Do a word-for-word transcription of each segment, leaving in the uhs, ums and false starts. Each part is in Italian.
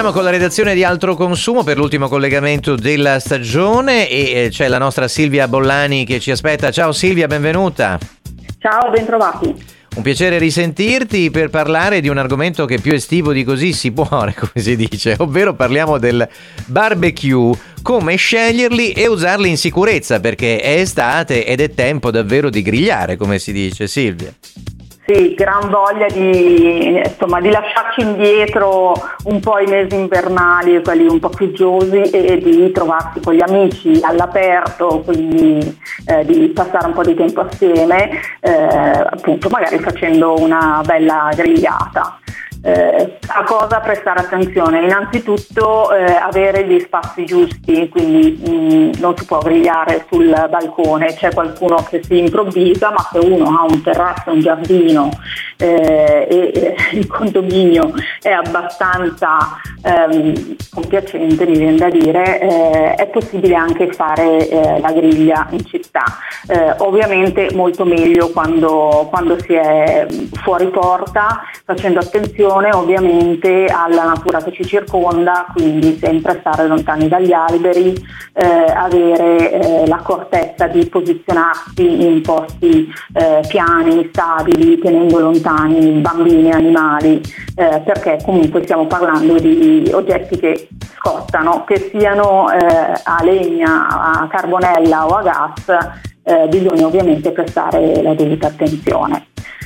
Torniamo con la redazione di Altro Consumo per l'ultimo collegamento della stagione e c'è la nostra Silvia Bollani che ci aspetta. Ciao Silvia, benvenuta. Ciao, bentrovati. Un piacere risentirti per parlare di un argomento che più estivo di così si può, come si dice, ovvero parliamo del barbecue, come sceglierli e usarli in sicurezza, perché è estate ed è tempo davvero di grigliare, come si dice, Silvia. Sì, gran voglia di, insomma, di lasciarci indietro un po' i mesi invernali, quelli un po' piggiosi, e di trovarsi con gli amici all'aperto, quindi eh, di passare un po' di tempo assieme, eh, appunto magari facendo una bella grigliata. Eh, a cosa prestare attenzione? Innanzitutto eh, avere gli spazi giusti, quindi mh, non si può grigliare sul balcone, c'è qualcuno che si improvvisa, ma se uno ha un terrazzo, un giardino eh, e eh, il condominio è abbastanza ehm, compiacente, mi viene da dire, eh, è possibile anche fare eh, la griglia in città. Eh, ovviamente molto meglio quando, quando si è fuori porta, facendo attenzione ovviamente alla natura che ci circonda, quindi sempre stare lontani dagli alberi, eh, avere eh, l'accortezza di posizionarsi in posti eh, piani, stabili, tenendo lontani bambini e animali, eh, perché comunque stiamo parlando di oggetti che scottano, che siano eh, a legna, a carbonella o a gas, eh, bisogna ovviamente prestare la dovuta attenzione.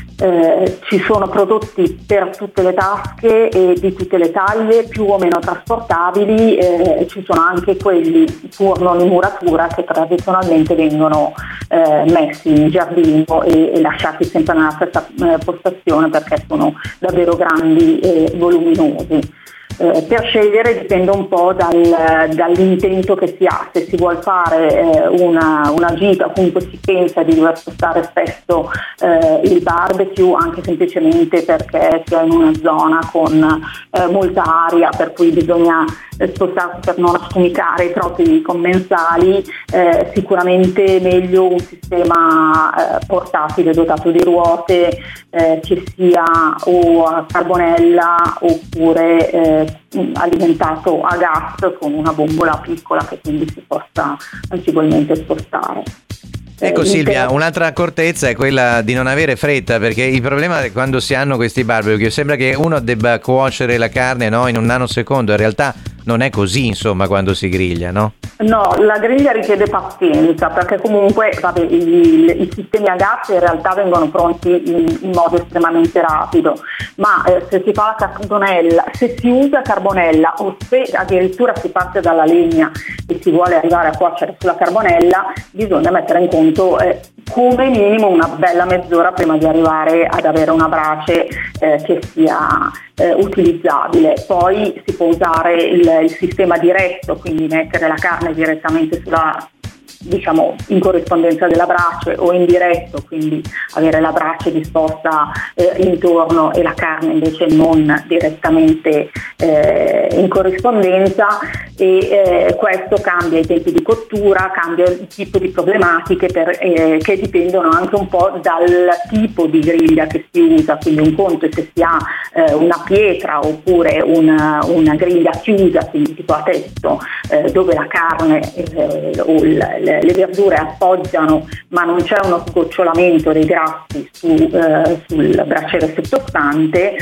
Eh, ci sono prodotti per tutte le tasche e di tutte le taglie, più o meno trasportabili, eh, ci sono anche quelli pur non in muratura che tradizionalmente vengono eh, messi in giardino e, e lasciati sempre nella stessa eh, postazione perché sono davvero grandi e voluminosi. Eh, per scegliere dipende un po' dal, dall'intento che si ha. Se si vuole fare eh, una, una gita, comunque si pensa di dover spostare spesso eh, il barbecue, anche semplicemente perché si è in una zona con eh, molta aria, per cui bisogna eh, spostarsi per non affumicare i propri commensali. Eh, sicuramente meglio un sistema eh, portatile dotato di ruote, eh, che sia o a carbonella oppure eh, alimentato a gas con una bombola piccola che quindi si possa agevolmente spostare. Ecco eh, Silvia, inter- un'altra accortezza è quella di non avere fretta, perché il problema è quando si hanno questi barbecue sembra che uno debba cuocere la carne, no, in un nanosecondo, in realtà non è così, insomma, quando si griglia, no? No, la griglia richiede pazienza, perché comunque vabbè, i, i sistemi a gas in realtà vengono pronti in, in modo estremamente rapido, ma eh, se si fa la carbonella, se si usa carbonella o se addirittura si parte dalla legna e si vuole arrivare a cuocere sulla carbonella, bisogna mettere in conto eh, come minimo una bella mezz'ora prima di arrivare ad avere una brace eh, che sia eh, utilizzabile. Poi si può usare il, il sistema diretto, quindi mettere la carne direttamente sulla, diciamo, in corrispondenza della brace, o in diretto, quindi avere la brace disposta eh, intorno e la carne invece non direttamente eh, in corrispondenza, e eh, questo cambia i tempi di cottura, cambia il tipo di problematiche per, eh, che dipendono anche un po' dal tipo di griglia che si usa. Quindi un conto è se si ha eh, una pietra oppure una, una griglia chiusa, quindi tipo a tetto, eh, dove la carne eh, o il, le verdure appoggiano ma non c'è uno sgocciolamento dei grassi su, eh, sul braciere sottostante.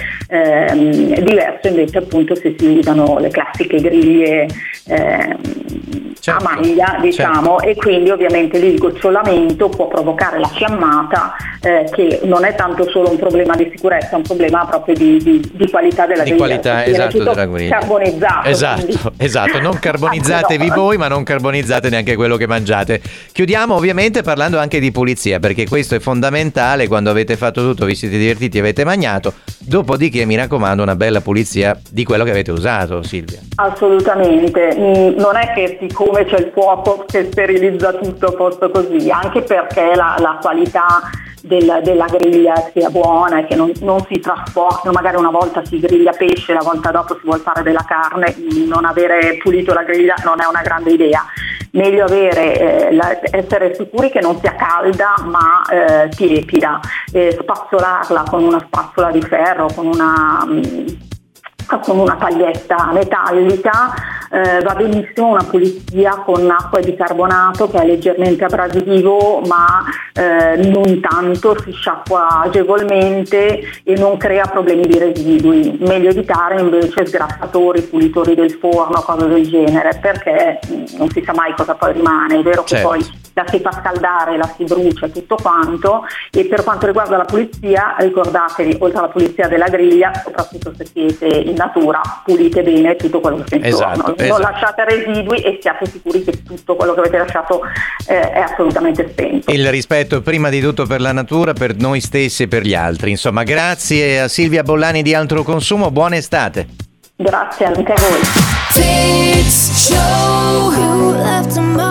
Ehm, diverso invece appunto se si usano le classiche griglie ehm, certo, a maglia, diciamo, certo. E quindi ovviamente lì il gocciolamento può provocare la fiammata, eh, che non è tanto solo un problema di sicurezza, è un problema proprio di, di, di qualità della di griglia. qualità, esatto, della griglia. Carbonizzato. Esatto, quindi. esatto, non carbonizzatevi no. voi, ma non carbonizzate neanche quello che mangiate. Chiudiamo ovviamente parlando anche di pulizia, perché questo è fondamentale. Quando avete fatto tutto, vi siete divertiti, avete mangiato, dopodiché mi raccomando una bella pulizia di quello che avete usato, Silvia. Assolutamente, non è che siccome c'è il fuoco che sterilizza tutto a posto così, anche perché la, la qualità del, della griglia sia buona e che non, non si trasportino. Magari una volta si griglia pesce, la volta dopo si vuole fare della carne, non avere pulito la griglia non è una grande idea. Meglio avere, eh, la, essere sicuri che non sia calda ma eh, tiepida, eh, spazzolarla con una spazzola di ferro, con una mh, con una paglietta metallica, eh, va benissimo una pulizia con acqua e bicarbonato che è leggermente abrasivo ma eh, non tanto, si sciacqua agevolmente e non crea problemi di residui. Meglio evitare invece sgrassatori, pulitori del forno, cose del genere, perché mh, non si sa mai cosa poi rimane. È vero che certo. poi la si fa scaldare, la si brucia tutto quanto, e per quanto riguarda la pulizia ricordatevi, oltre alla pulizia della griglia, soprattutto se siete in natura, pulite bene tutto quello che c'è intorno, esatto, non esatto. lasciate residui e siate sicuri che tutto quello che avete lasciato eh, è assolutamente spento. Il rispetto prima di tutto per la natura, per noi stessi e per gli altri. Insomma, grazie a Silvia Bollani di Altro Consumo, buona estate. Grazie anche a voi.